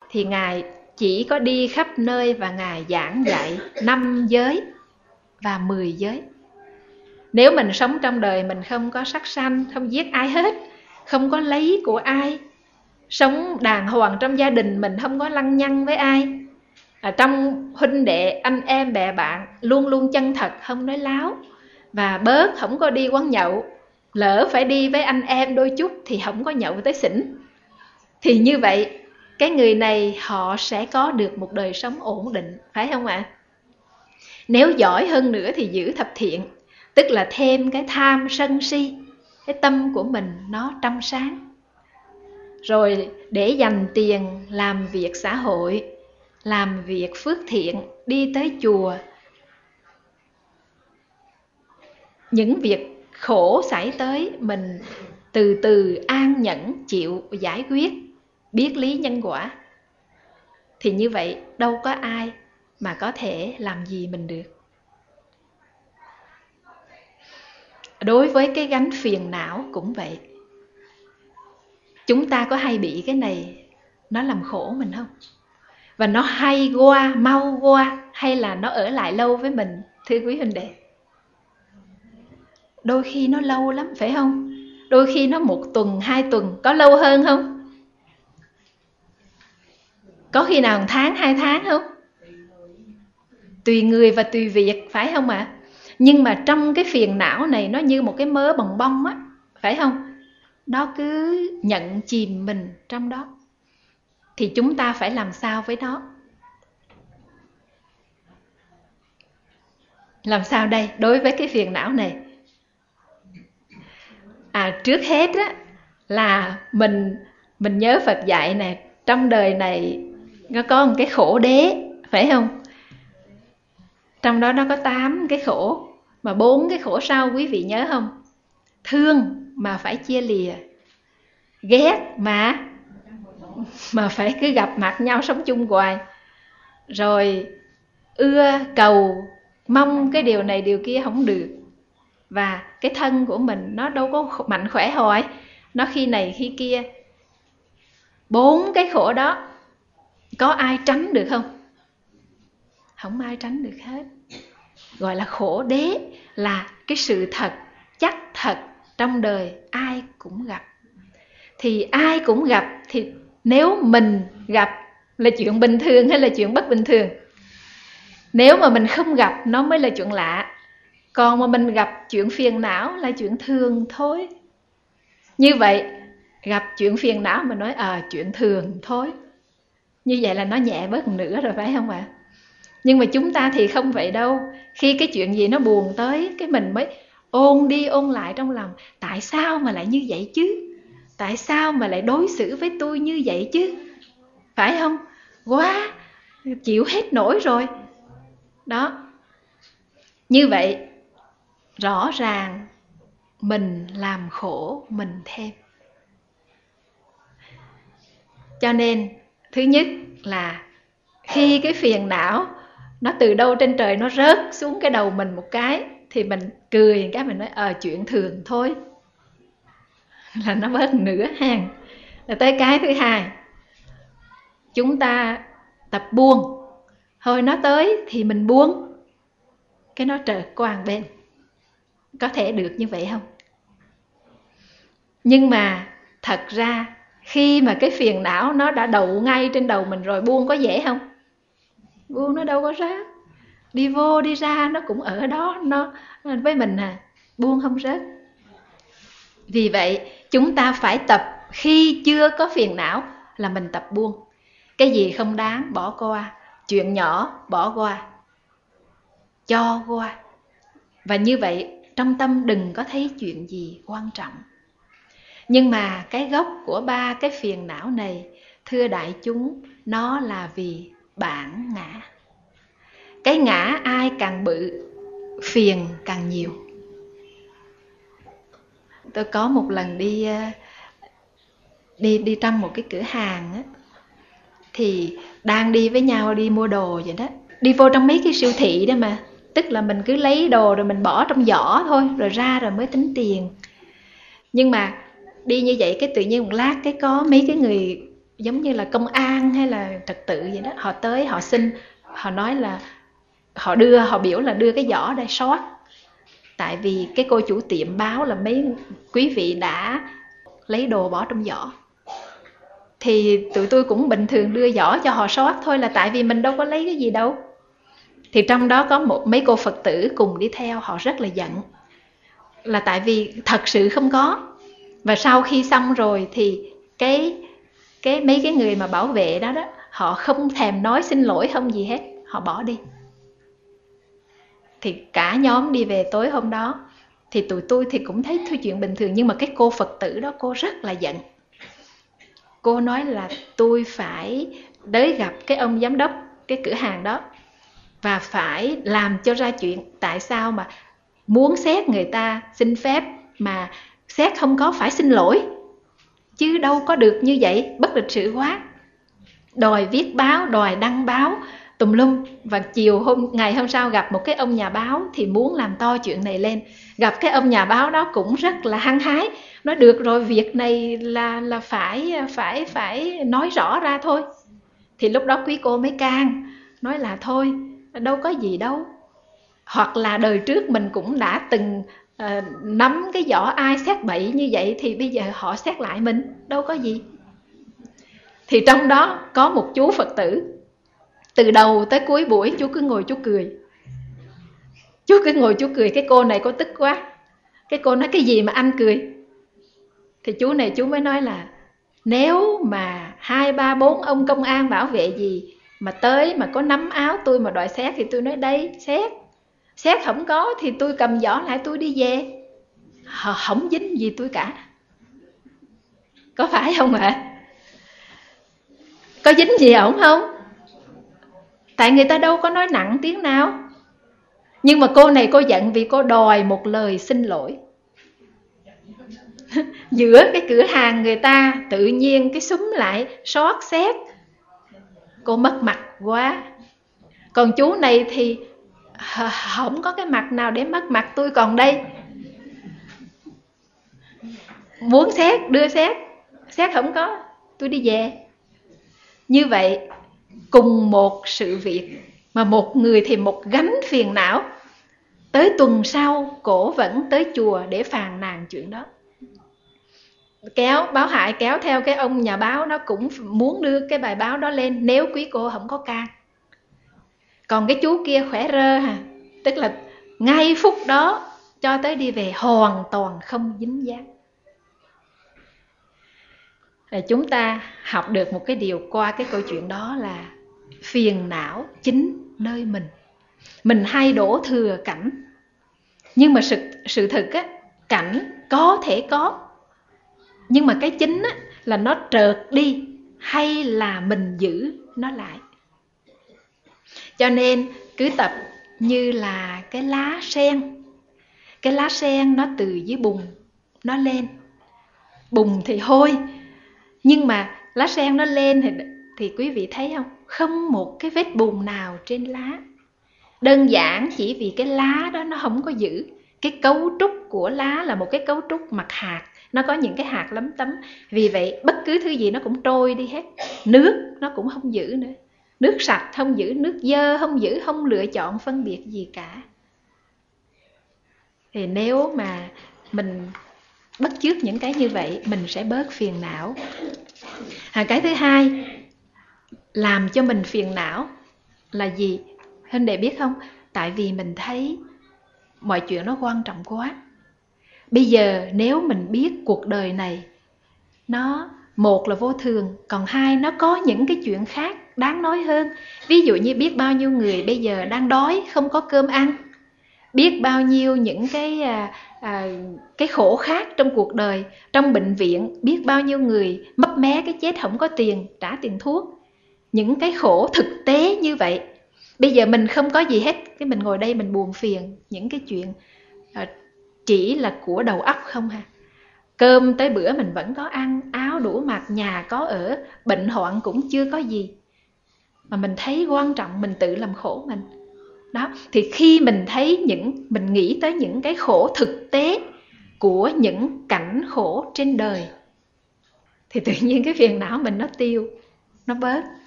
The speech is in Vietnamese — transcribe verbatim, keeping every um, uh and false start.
thì Ngài chỉ có đi khắp nơi và Ngài giảng dạy năm giới và mười giới. Nếu mình sống trong đời mình không có sát sanh, không giết ai hết, không có lấy của ai, sống đàng hoàng trong gia đình mình, không có lăng nhăng với ai, à, trong huynh đệ anh em bè bạn luôn luôn chân thật, không nói láo, và bớt không có đi quán nhậu, lỡ phải đi với anh em đôi chút thì không có nhậu tới xỉn, thì như vậy cái người này họ sẽ có được một đời sống ổn định, phải không ạ? Nếu giỏi hơn nữa thì giữ thập thiện, tức là thêm cái tham sân si, cái tâm của mình nó trong sáng, rồi để dành tiền làm việc xã hội, làm việc phước thiện, đi tới chùa. Những việc khổ xảy tới mình từ từ an nhẫn chịu giải quyết, biết lý nhân quả, thì như vậy đâu có ai mà có thể làm gì mình được. Đối với cái gánh phiền não cũng vậy. Chúng ta có hay bị cái này nó làm khổ mình không? Và nó hay qua, mau qua, hay là nó ở lại lâu với mình, thưa quý huynh đệ? Đôi khi nó lâu lắm, phải không? Đôi khi nó một tuần, hai tuần, có lâu hơn không? Có khi nào một tháng, hai tháng không? Tùy người và tùy việc, phải không ạ? À? Nhưng mà trong cái phiền não này nó như một cái mớ bồng bông á, phải không? Nó cứ nhận chìm mình trong đó. Thì chúng ta phải làm sao với nó? Làm sao đây đối với cái phiền não này? À, trước hết á, là mình mình nhớ Phật dạy nè, trong đời này nó có một cái khổ đế, phải không? Trong đó nó có tám cái khổ, mà bốn cái khổ sau quý vị nhớ không? Thương mà phải chia lìa, ghét mà mà phải cứ gặp mặt nhau sống chung hoài, rồi ưa cầu mong cái điều này điều kia không được, và cái thân của mình nó đâu có mạnh khỏe hoài, nó khi này khi kia. Bốn cái khổ đó có ai tránh được không? Không ai tránh được hết. Gọi là khổ đế, là cái sự thật, chắc thật trong đời ai cũng gặp. Thì ai cũng gặp, thì nếu mình gặp là chuyện bình thường hay là chuyện bất bình thường? Nếu mà mình không gặp nó mới là chuyện lạ. Còn mà mình gặp chuyện phiền não là chuyện thường thôi. Như vậy, gặp chuyện phiền não mà nói à chuyện thường thôi, như vậy là nó nhẹ bớt nữa rồi, phải không ạ? Nhưng mà chúng ta thì không vậy đâu. Khi cái chuyện gì nó buồn tới, cái mình mới ôn đi ôn lại trong lòng. Tại sao mà lại như vậy chứ? Tại sao mà lại đối xử với tôi như vậy chứ? Phải không? Quá, chịu hết nổi rồi. Đó. Như vậy, rõ ràng mình làm khổ mình thêm. Cho nên, thứ nhất là khi cái phiền não nó từ đâu trên trời nó rớt xuống cái đầu mình một cái, thì mình cười cái mình nói ờ chuyện thường thôi, là nó bớt nửa hàng. Rồi tới cái thứ hai, chúng ta tập buông. Thôi nó tới thì mình buông, cái nó trợt qua một bên. Có thể được như vậy không? Nhưng mà thật ra khi mà cái phiền não nó đã đậu ngay trên đầu mình rồi, buông có dễ không? Buông nó đâu có rớt. Đi vô đi ra nó cũng ở đó, nó với mình à, buông không rớt. Vì vậy chúng ta phải tập, khi chưa có phiền não là mình tập buông. Cái gì không đáng bỏ qua, chuyện nhỏ bỏ qua, cho qua. Và như vậy trong tâm đừng có thấy chuyện gì quan trọng. Nhưng mà cái gốc của ba cái phiền não này, thưa đại chúng, nó là vì bản ngã. Cái ngã ai càng bự, phiền càng nhiều. Tôi có một lần đi đi đi trong một cái cửa hàng á, thì đang đi với nhau đi mua đồ vậy đó. Đi vô trong mấy cái siêu thị đó mà, tức là mình cứ lấy đồ rồi mình bỏ trong giỏ thôi, rồi ra rồi mới tính tiền. Nhưng mà đi như vậy cái tự nhiên một lát cái có mấy cái người giống như là công an hay là trật tự vậy đó, họ tới họ xin, họ nói là họ đưa, họ biểu là đưa cái giỏ đây soát. Tại vì cái cô chủ tiệm báo là mấy quý vị đã lấy đồ bỏ trong giỏ. Thì tụi tôi cũng bình thường đưa giỏ cho họ soát thôi, là tại vì mình đâu có lấy cái gì đâu. Thì trong đó có một mấy cô Phật tử cùng đi theo, họ rất là giận, là tại vì thật sự không có. Và sau khi xong rồi thì cái cái mấy cái người mà bảo vệ đó đó, họ không thèm nói xin lỗi không gì hết, họ bỏ đi. Thì cả nhóm đi về tối hôm đó. Thì tụi tôi thì cũng thấy thứ chuyện bình thường, nhưng mà cái cô Phật tử đó cô rất là giận. Cô nói là tôi phải tới gặp cái ông giám đốc cái cửa hàng đó và phải làm cho ra chuyện. Tại sao mà muốn xét người ta xin phép mà xét không có phải xin lỗi, chứ đâu có được như vậy, bất lịch sự quá. Đòi viết báo, đòi đăng báo tùm lum. Và chiều hôm ngày hôm sau gặp một cái ông nhà báo thì muốn làm to chuyện này lên. Gặp cái ông nhà báo đó cũng rất là hăng hái, nói được rồi, việc này là là phải phải phải nói rõ ra thôi. Thì lúc đó quý cô mới can, nói là thôi, đâu có gì đâu. Hoặc là đời trước mình cũng đã từng uh, nắm cái giỏ ai xét bậy như vậy, thì bây giờ họ xét lại mình, đâu có gì. Thì trong đó có một chú Phật tử, từ đầu tới cuối buổi chú cứ ngồi chú cười. Chú cứ ngồi chú cười, cái cô này cô tức quá. Cái cô nói cái gì mà anh cười? Thì chú này chú mới nói là nếu mà hai ba bốn ông công an bảo vệ gì mà tới mà có nắm áo tôi mà đòi xét thì tôi nói đây xét. Xét không có thì tôi cầm giỏ lại tôi đi về, họ không dính gì tôi cả. Có phải không ạ? À? Có dính gì ổng không? Tại người ta đâu có nói nặng tiếng nào. Nhưng mà cô này cô giận vì cô đòi một lời xin lỗi. Giữa cái cửa hàng người ta tự nhiên cái súng lại xót xét, cô mất mặt quá. Còn chú này thì không có cái mặt nào để mất mặt tôi còn đây. Muốn xét đưa xét, xét không có tôi đi về. Như vậy cùng một sự việc mà một người thì một gánh phiền não, tới tuần sau cổ vẫn tới chùa để phàn nàn chuyện đó. Kéo báo hại kéo theo cái ông nhà báo nó cũng muốn đưa cái bài báo đó lên nếu quý cô không có can. Còn cái chú kia khỏe rơ hà, tức là ngay phút đó cho tới đi về hoàn toàn không dính dáng. Chúng ta học được một cái điều qua cái câu chuyện đó là phiền não chính nơi mình. Mình hay đổ thừa cảnh, nhưng mà sự, sự thực á, cảnh có thể có, nhưng mà cái chính á, là nó trợt đi hay là mình giữ nó lại. Cho nên cứ tập như là cái lá sen. Cái lá sen nó từ dưới bùn nó lên. Bùn thì hôi, nhưng mà lá sen nó lên thì, thì quý vị thấy không? Không một cái vết bùn nào trên lá. Đơn giản chỉ vì cái lá đó nó không có giữ. Cái cấu trúc của lá là một cái cấu trúc mặt hạt, nó có những cái hạt lấm tấm. Vì vậy bất cứ thứ gì nó cũng trôi đi hết. Nước nó cũng không giữ nữa. Nước sạch không giữ, nước dơ không giữ, không lựa chọn phân biệt gì cả. Thì nếu mà mình bắt chước những cái như vậy, mình sẽ bớt phiền não. À, cái thứ hai làm cho mình phiền não là gì? Huynh đệ biết không? Tại vì mình thấy mọi chuyện nó quan trọng quá. Bây giờ nếu mình biết cuộc đời này nó một là vô thường, còn hai nó có những cái chuyện khác đáng nói hơn. Ví dụ như biết bao nhiêu người bây giờ đang đói không có cơm ăn, biết bao nhiêu những cái à, à, cái khổ khác trong cuộc đời. Trong bệnh viện biết bao nhiêu người mấp mé cái chết không có tiền trả tiền thuốc. Những cái khổ thực tế như vậy. Bây giờ mình không có gì hết, cái mình ngồi đây mình buồn phiền những cái chuyện à, chỉ là của đầu óc không ha. Cơm tới bữa mình vẫn có ăn, áo đủ mặc, nhà có ở, bệnh hoạn cũng chưa có gì, mà mình thấy quan trọng mình tự làm khổ mình. Đó, thì khi mình thấy những, mình nghĩ tới những cái khổ thực tế của những cảnh khổ trên đời, thì tự nhiên cái phiền não mình nó tiêu, nó bớt.